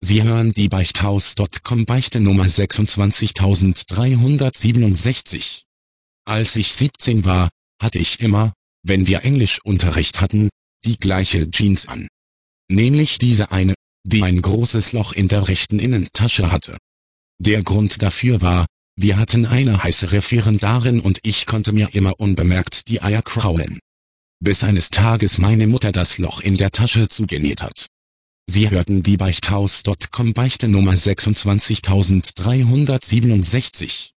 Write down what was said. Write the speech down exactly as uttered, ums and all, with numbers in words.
Sie hören die Beichthaus Punkt com Beichte Nummer sechsundzwanzigtausenddreihundertsiebenundsechzig. Als ich siebzehn war, hatte ich immer, wenn wir Englischunterricht hatten, die gleiche Jeans an. Nämlich diese eine, die ein großes Loch in der rechten Innentasche hatte. Der Grund dafür war, wir hatten eine heiße Referendarin und ich konnte mir immer unbemerkt die Eier kraulen. Bis eines Tages meine Mutter das Loch in der Tasche zugenäht hat. Sie hörten die Beichthaus Punkt com Beichte Nummer sechsundzwanzigtausenddreihundertsiebenundsechzig.